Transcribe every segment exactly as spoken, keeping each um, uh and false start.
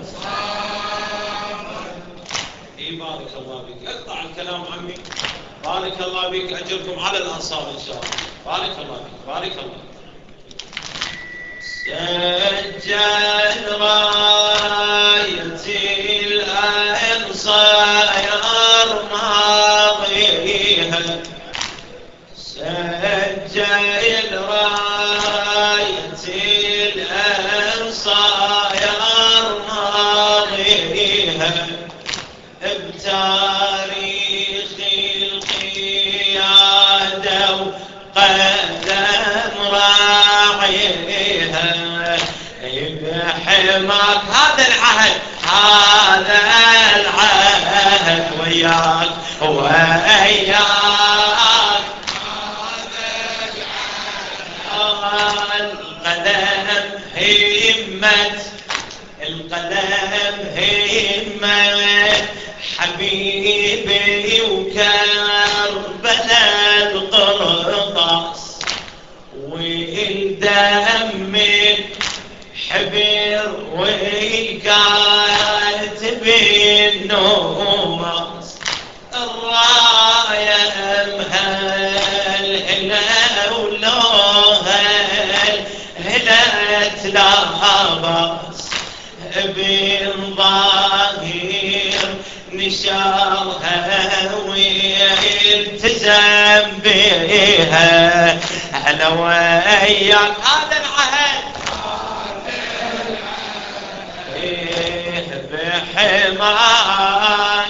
اي بارك الله بك. اقطع الكلام عمي. بارك الله بك. اجركم على الانصار ان شاء الله. بارك الله بك. بارك الله. سجل رايتي الانصار ماضيها، سجل رايتي الانصار ماضيها، بتاريخ القيادة وقدم راعيها، بحماك هذا العهد، هذا العهد وياك وياك، القلم همت، القلم همت حبيبي وكربلاء القرطاس، والدم حبر والكاتب النوماس، الراية مهلهلة ولوهل هلت لها باس، بن ظاهر نشرها والتزم بها، هلا وياك هذا العهد بحماك،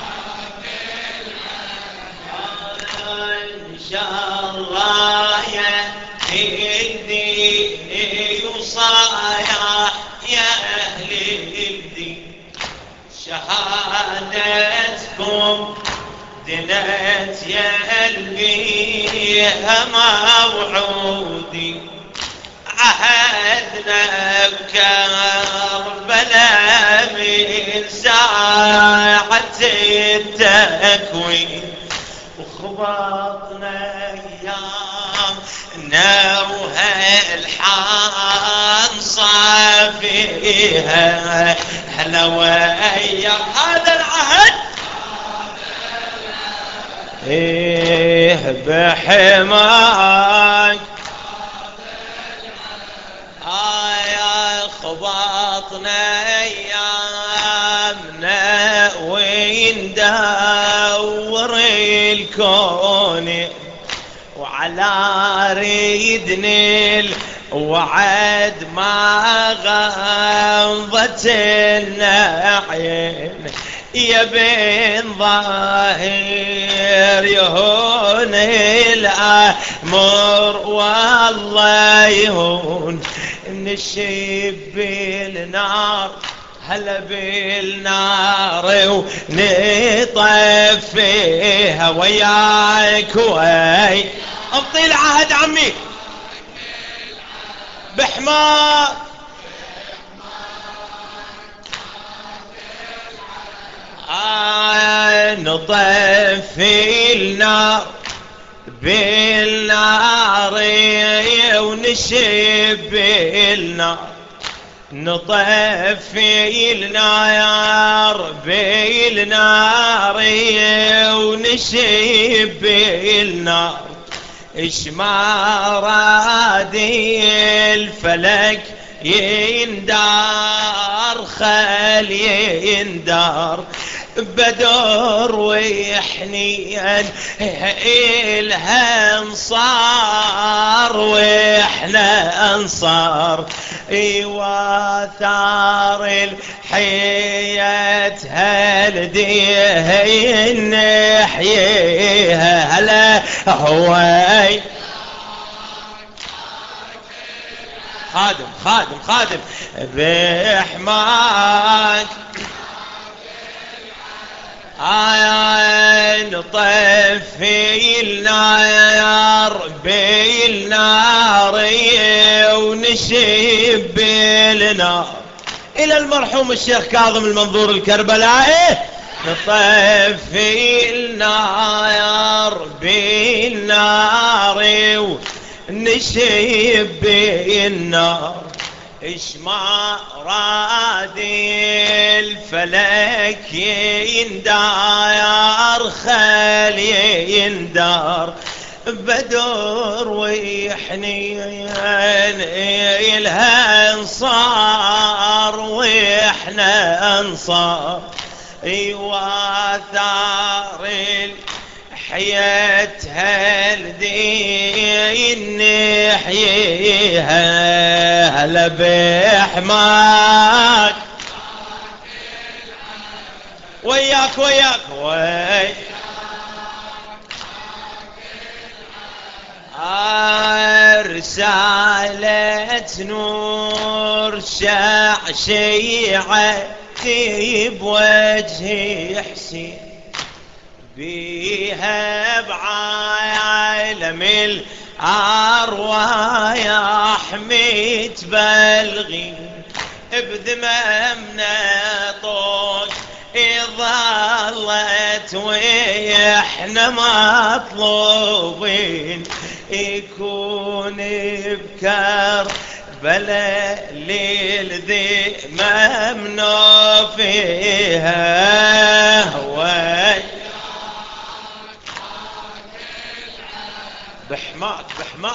إن شاء الله يهدي وصايا يا أهل الدين، شهادتكم دنت يا قلبيها موعودي، عهدنا بكربلاء من ساعة التكوين، وخبطنا ايامنا وهالحان فيها، هلا وياك هذا العهد ايه بحماك، خبطنا ايامنا وندور الكون، وعلى ريدنا الوعد ما غضت النعين، يا بن ظاهر يهون الامر والله يهون، نشب النار هلا بالنار ونطفيها وياك وياك، ابطي العهد عمي بحمار، آه نطفي النار بالنار ونشب النار، نطفي النار بالنار ونشب النار، اش ما رادي الفلك يندار خل يندار، بدر ويحنين إلها انصار واحنا انصار، واثار الحياة هالديه نحييها، هلا هو خادم خادم خادم بحماك، عين طفي النار بالنار ونشب النار، إلى المرحوم الشيخ كاظم المنظور الكربلائي، نطفي النار بالنار ونشب النار، اش ما رادي فلك يندار خلي يندار بدر ويحنين إلها انصار واحنا انصار واثار حياتها الدين نحييها هلا بحماك وياك وياك وياك رسالة نور شعشيعتي بوجه حسين بيها بعالم الأرواح متبلغي بدمامنا طوش ظلت واحنا مطلوبين يكون بكر بلا ليل ذي ممنوع فيها هواي بحماك بحماك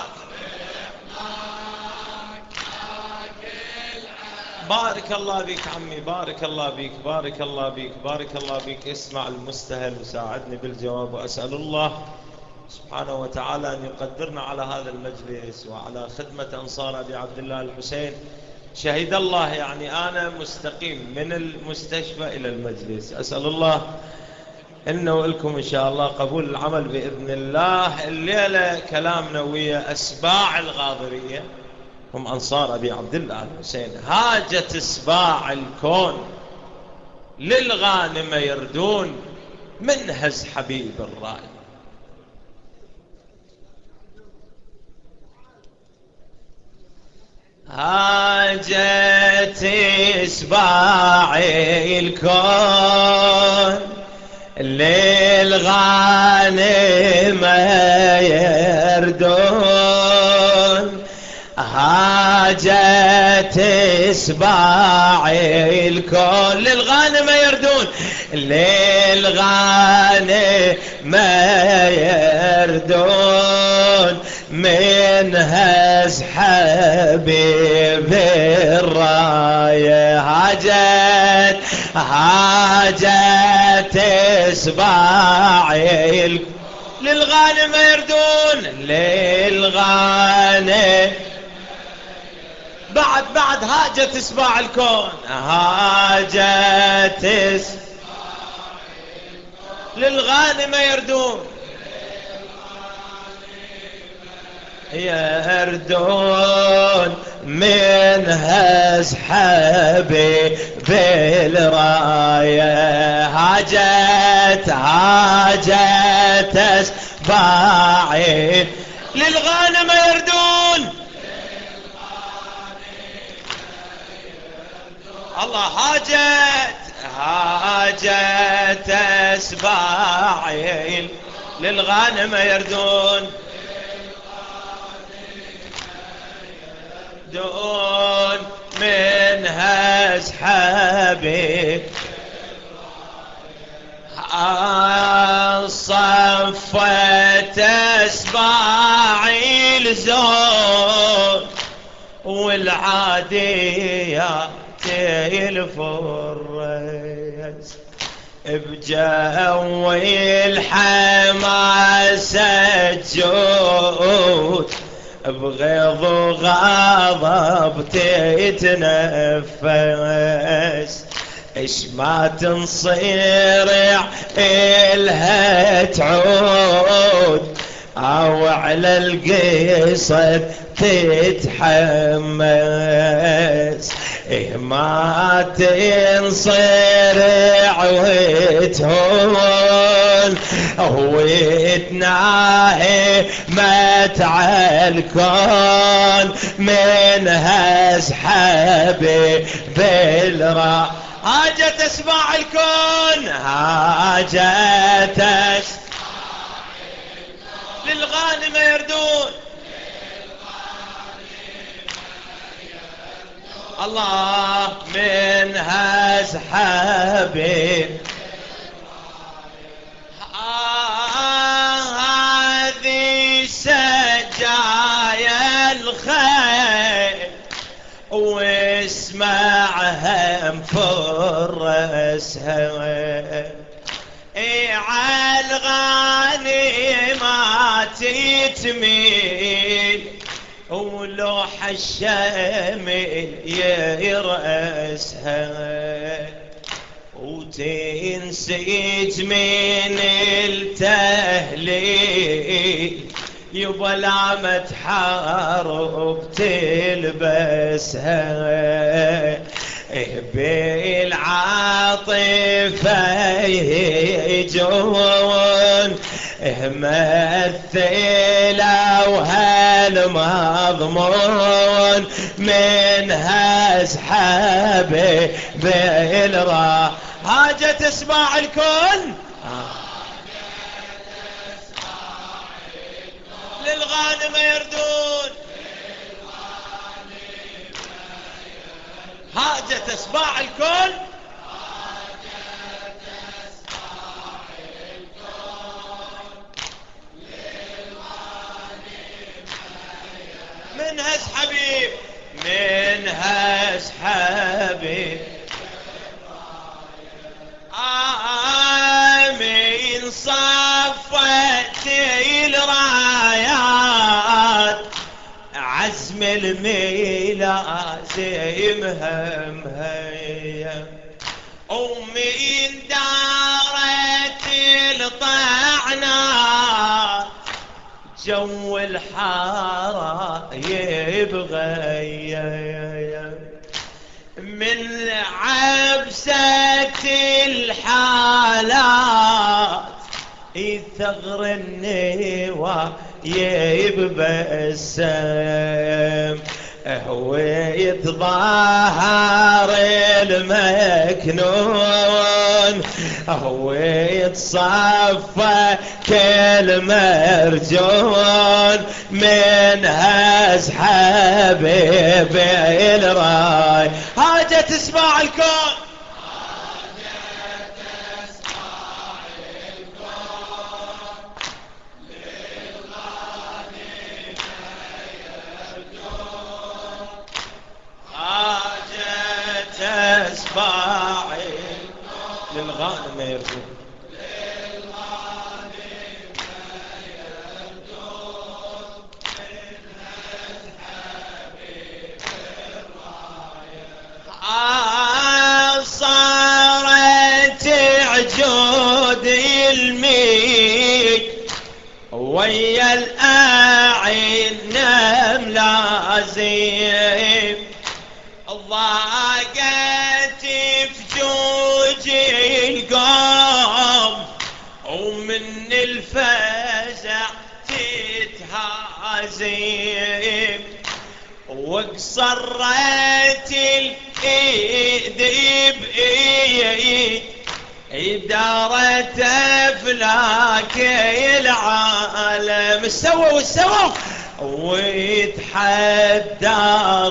بارك الله بك عمي بارك الله بك بارك الله بك بارك الله بك. اسمع المستهل وساعدني بالجواب وأسأل الله سبحانه وتعالى أن يقدرنا على هذا المجلس وعلى خدمة أنصار أبي عبد الله الحسين. شهد الله يعني أنا مستقيم من المستشفى إلى المجلس. أسأل الله إنه لكم إن شاء الله قبول العمل بإذن الله. الليلة كلامنا ويا أسباع الغاضرية هم أنصار أبي عبد الله الحسين. هاجت أسباع الكون للغانم يردون منهز حبيب الرأي. هاجت أسباع الكون للغانم يردون هاجت أسباع الكون للغانم يردون للغانم يردون من هز حبيب الراية. هاجت هاجت أسباع للغانم يردون للغانم بعد بعد هاجت أسباع الكون هاجت للغانم يردون يردون من هز حبيب بالراية. هاجت هاجت أسباع للغانم يردون الله هاجت هاجت أسباع للغانم يردون دون من هز حبيب صفت أسباع الزون والعاديات الفرس بجو الحماس الجود بغيظ وغضب تتنفس اش ما تنصيرع إلها تعود او على القصد تتحمس إيه ما تنصرع وتهون وتناهي متع الكون من هز حبيب بالراء. هاجت أسباع الكون هاجت للغانم يردون الله من هز أصحابي هذه سجايا الخيل واسمعها مفرسها عالغانمات تميل ولوح الشمل يرأسها وتنسج من التهليل يبا لا متحارب تلبسها بالعاطفة يجون مثلا وهالمضمون منها اسحابي بالراح حاجة تسمع الكل للغانم يردون حاجة تسمع الكل منها اسحبي منها اسحبي آمين صفت الرايات عزم الميلازم همهية ومن دارت الطعنات جو الحارة يبغي من عبسة الحالات يثغر النوى يبسم هو يتظاهر المكنون هو يتصفى كل مرجون منها اسحابي بالراي حاجة تسمع الكون تسباعي للغانم يرجو صارت عجود الميت ويا الأعين ملازم ضاقت فجوجي القوم ومن الفزع تتهازم وقصرت الايد بايد دارت افلاك العالم السوا والسوا ويتحدر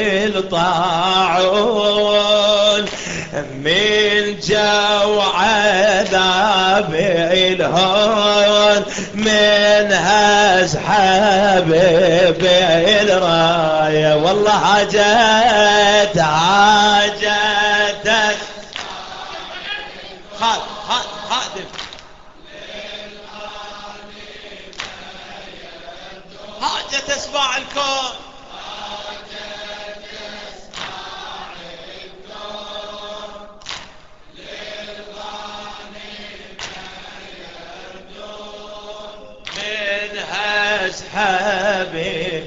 الطاعون من جو عذاب الهون منها اسحابي بالراية والله حاجات حاجات خاد خاد خادم حاجة تسمع الكون منها اسحابي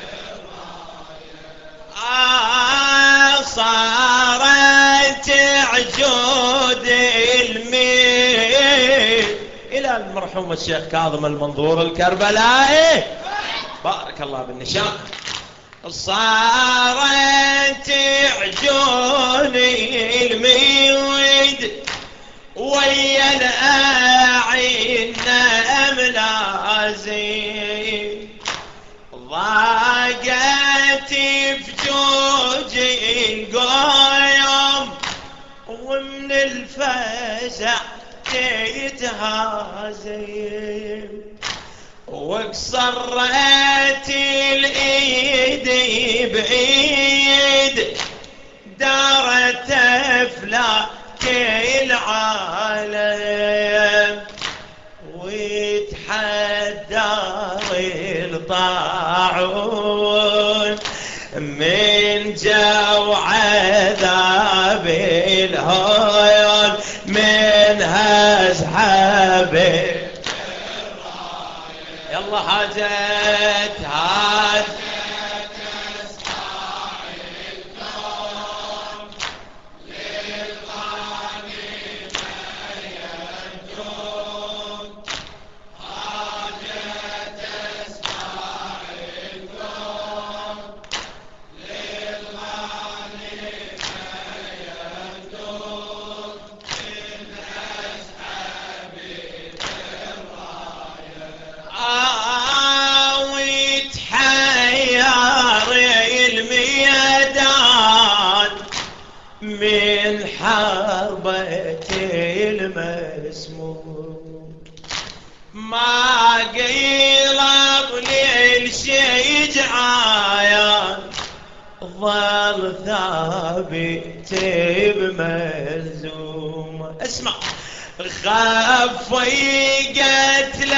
آه صارت عجود الميل إلى المرحوم الشيخ كاظم المنظور الكربلائي بارك الله بالنشاء صارت عجوني الميد ويا الأعين ملازم ضاقت فجوجي القيم ومن الفزع تتهازم وقصرت الايد بايد دارت افلاك العالم ويتحدر الطاعون من جو عذاب الهون من هزحبه يلا حاجت حاجت من حربة المسموم ما قيلب للشجعان ظل ثابت بملزوم اسمع خاف قتل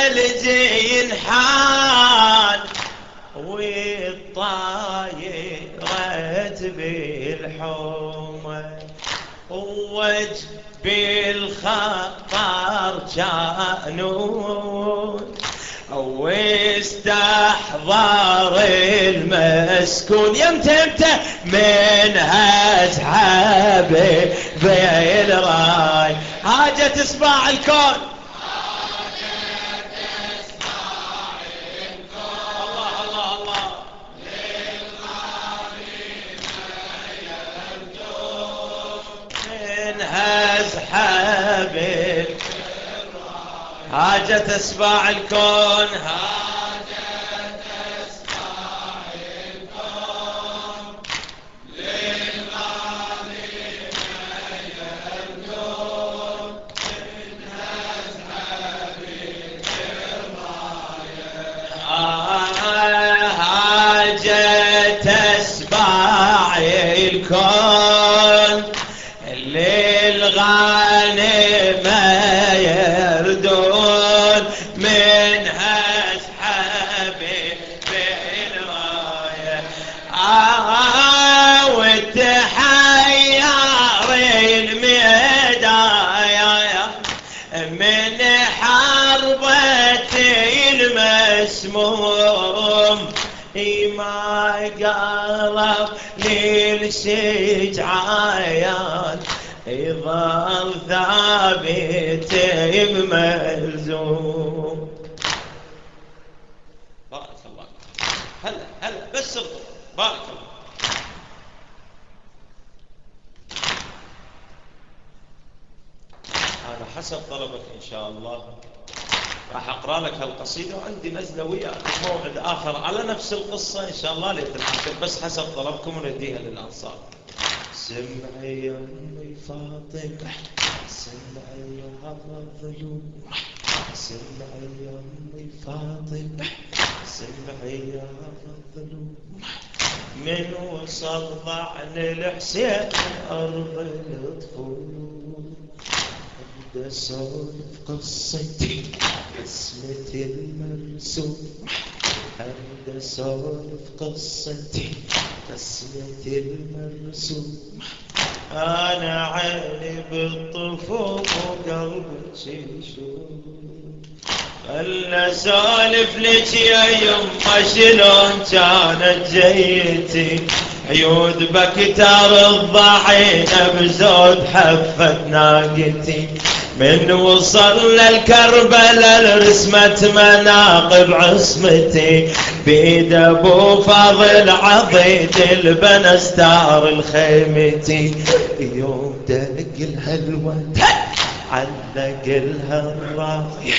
الجنحان والطايرة بالحومة ووجه بالخطر جانون واستحضر المسكون يمتى يمتى من هزحبه بالراي حاجة اصبع الكون هزحبه حاجة اسباع الكون حاجة اسباع الكون للغالي يرجون من هزحبه الراية حاجة اسباع الكون للغانم يردون من هزحبه بالراية آه وتحير المدايا من حربة المسموم ما قرب للشجعان يظل ثابت بملزوم بارك الله هلا هلا بس صدق بارك الله أنا حسب طلبك إن شاء الله راح أقرأ لك هالقصيدة وعندي نزلة وياك موعد آخر على نفس القصة إن شاء الله ليلة العاشر بس حسب طلبكم ونديها للأنصار سمعي يا أمي فاطمة سمعي يا الظلوم سمعي يا أمي فاطمة سمعي يا الظلوم من وصل ضعن الحسين أرض الطفول أبدأ أسولف قصتي قسمتي المرسوم أبدأ أسولف قصتي قسمتي المرسوم أنا عيني بالطفوف وقلبي يشوف خلنا أسولف لك يا يما شلون كانت جيتي عيود بكتار الضعينة بزود حفت ناقتي من وصلنا الكربلاء رسمت مناقب عصمتي بيد ابو فاضل عضيد البنا ستار الخيمتي يوم دق الهلوة علق لها الرايح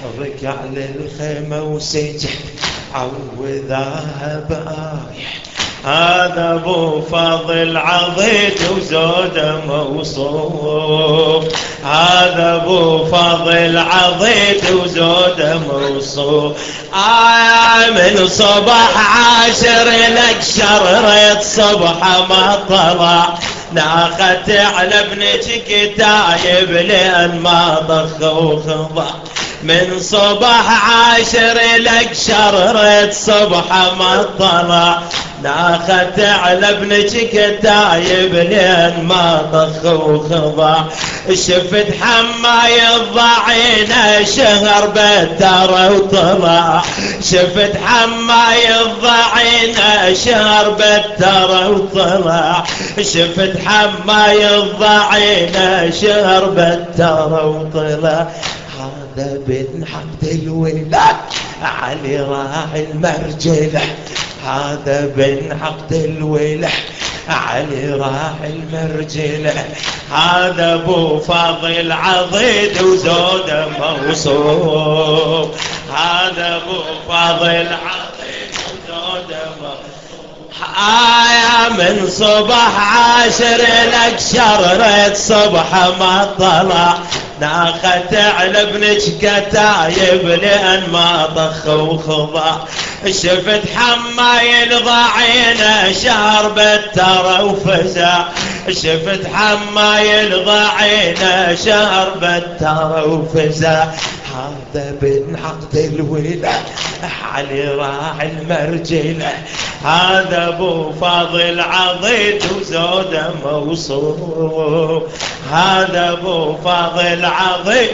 ركع للخيمة وسجح عوذاها بايح هذا ابو فاضل عضيد وزوده موصوف، هذا ابو فاضل عضيد وزوده موصوف. آه من صبح عاشر لك شررت صبح ما طلع، ناخت على ابنك كتايب لأن ما ضخ وخضع. من صبح عاشر لك شررت صبح ما طلع، ناخت على ابنك كتايب لين ما ضخ وخضع. شفت حماي الضعينة شهر بتر وطلع، شفت حماي الضعينة شهر بتر وطلع، شفت حماي الضعينة شهر بتر وطلع. هذا بن عبد الولد علي راعي المرجلة، هذا بن عبد الولد علي راعي المرجلة. هذا ابو فاضل عضيد وزوده موصوف، هذا ابو فاضل عضيد وزوده موصوف. آية من صبح عاشر لك شررت صبح ما طلع، ناخت على ابنك كتايب لأن ما ضخ وخضع. شفت حماي الضعينة شهر بتر وفزع، شفت حماي الضعينة شهر بتر وفزع. هذا بن عبد الولد علي راعي المرجلة، هذا ابو فاضل عضيد وزوده موصوف، هذا ابو فاضل عضيد.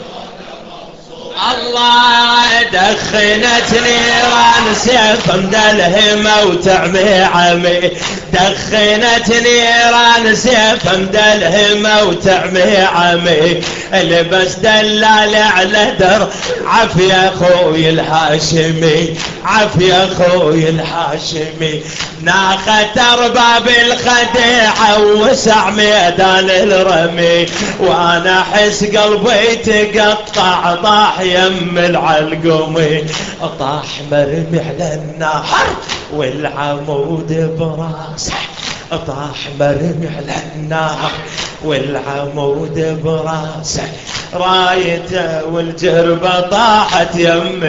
الله دخنت نيران سيف مدلهمة وتعمي عمي، دخنت نيران سيف مدلهمة وتعمي عمي. لبس دلال على در عافية اخوي الهاشمي، عافية اخوي الهاشمي. ناخت ارباب الخديعة وسع ميدان الرمي، وانا احس قلبي تقطع طاح يم العلقمي. طاح مرمي على النهر والعمود براسه، طاح مرمي على النهر والعمود براسه. رايته والجربة طاحت يم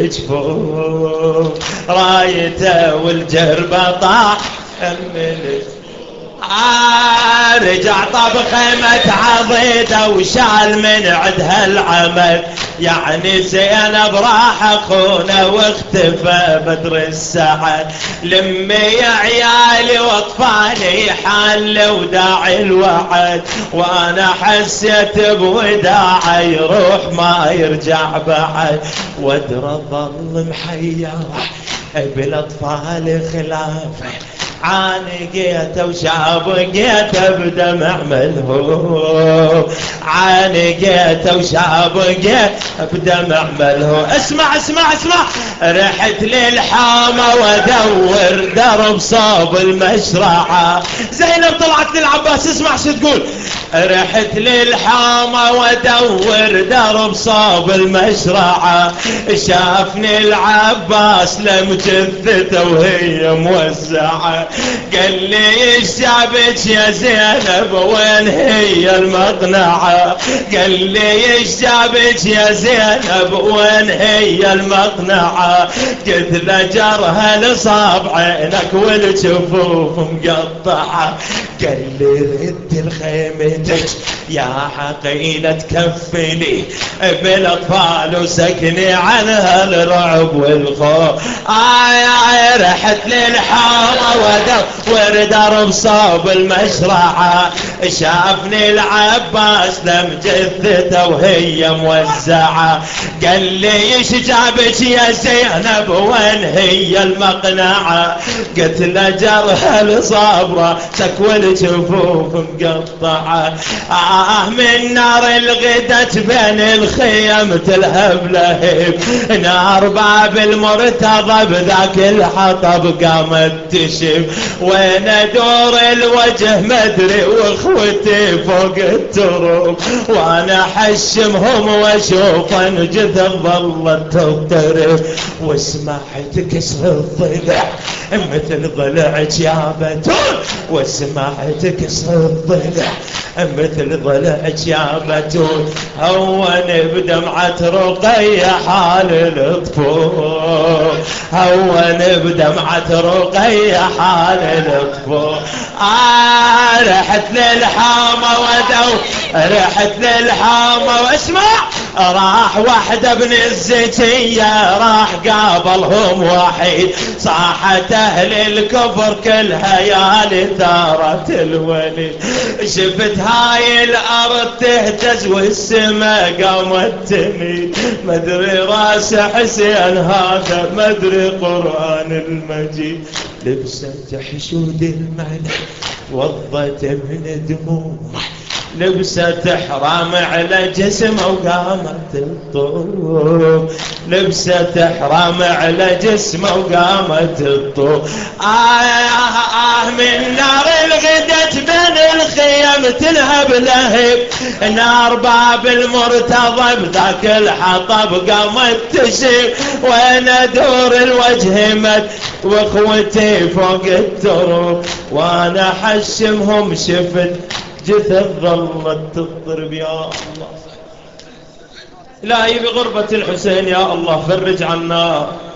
الجفوف، رايته والجربة طاحت يم الجفوف. آه رجع طب خيمة عضيدة وشال من عدها العمل، يعني زينب راح اخونا واختفى بدر السعد. لمي يا عيالي واطفالي حال وداعي الوعد، وانا حسيت بوداعه يروح ما يرجع بعد. ودر ظل محيره بالاطفال خلافه، عانقيته وشابقيته بدمع ملهوف، عانقيته وشابقيته بدمع ملهوف. اسمع اسمع اسمع، رحت للحامة وادور درب صوب المشرعة. زينب طلعت للعباس، اسمع شو تقول. رحت للحامة وادور درب صوب المشرعة، شافني العباس لم جثته وهي موزعة. قال لي ايش جابك يا زينب وين هي المقنعة، قال لي ايش جابك يا زينب وين هي المقنعة. قلت له جرها لصاب عينك والجفوف مقطعة. قال لي رد الخيمتك يا حقيلة تكفلي بالاطفال وسكني عنها الرعب والخوف. آه رحت للحارة ودور درب صوب المشرعة، شافني العباس لم جثته وهي موزعة. قال لي ايش جابك يا زينب وين هي المقنعة. قلت له جرها لصبره سكوى الجفوف مقطعة. آه من نار الغدت بين الخيم تلهب لهب، نار باب المرتضى بذاك الحطب قامت تشب. وين ادور الوجه مدري واخوتي فوق التراب، وانا احشمهم واشوف انجذب ظلت تضطرب. وسمعت كسر الضلع مثل ضلع جابتون وسمعتك صوت ضلع مثل ضلع جابتون هون بدمعة رقية حال الطفول هون بدمعة رقية حال الطفول آه رحت للحامة ودو رحت للحامة واسمع راح وحدة بن الزكية راح قابلهم وحيد صاحت اهل الكفر كلها يا لثارة الوليد شفت هاي الارض تهتز والسماء قامت تميل مدري راس حسين هذا مدري قرآن المجيد لبست حشود الملك وضت من دموع لبست حرام على جسمه وقامت الطوب لبست حرام على جسمه وقامت الطوب آه آه آه من نار الغدت بين الخيم تلهب لهب نار باب المرتضى بذاك الحطب قامت تشيب وين ادور الوجه مد واخوتي فوق التراب وانا حشمهم شفت جثث ظلت تضرب يا الله إلهي بغربة الحسين يا الله فرج عنا